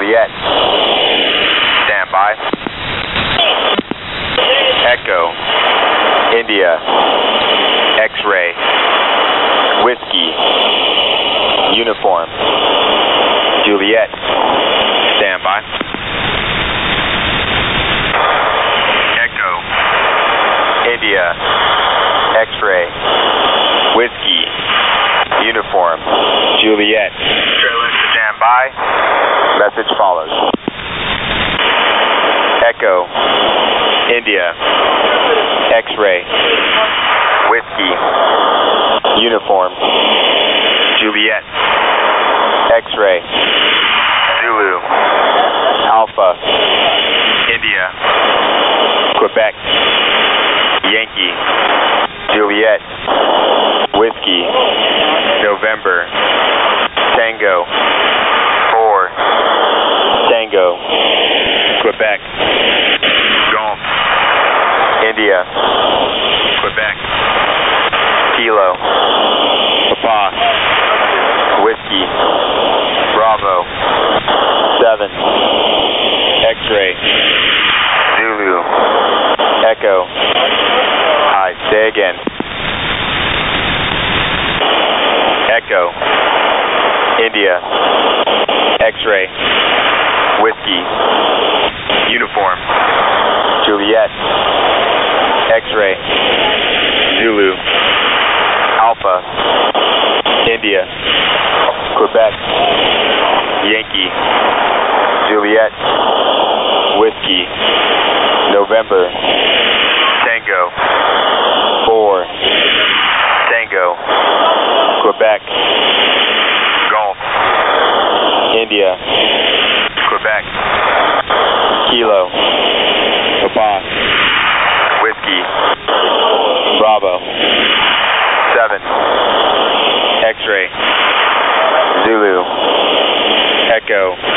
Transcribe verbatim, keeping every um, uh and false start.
Juliet. Stand by. Echo. India. X-ray. Whiskey. Uniform. Juliet. Stand by. Echo. India. X-ray. Whiskey. Uniform. Juliet. Stand by. Message follows. Echo. India. X-ray. Whiskey. Uniform. Juliet. X-ray. Zulu. Alpha. India. Quebec. Yankee. Juliet. Whiskey. November. Tango. Four. Tango. Quebec. Golf. India. Quebec. Kilo. Papa. Whiskey. Bravo. Seven. X-ray. Zulu. Echo. Hi, say again. Echo. India. X-ray. Whiskey. Uniform. Juliet. X-ray. Zulu. Alpha. India. Quebec. Yankee. Juliet. Whiskey. November. Tango. Four. Tango. Quebec. Golf. India. Quebec. Kilo. Papa. Whiskey. Bravo. Seven. X-ray. Zulu. Echo.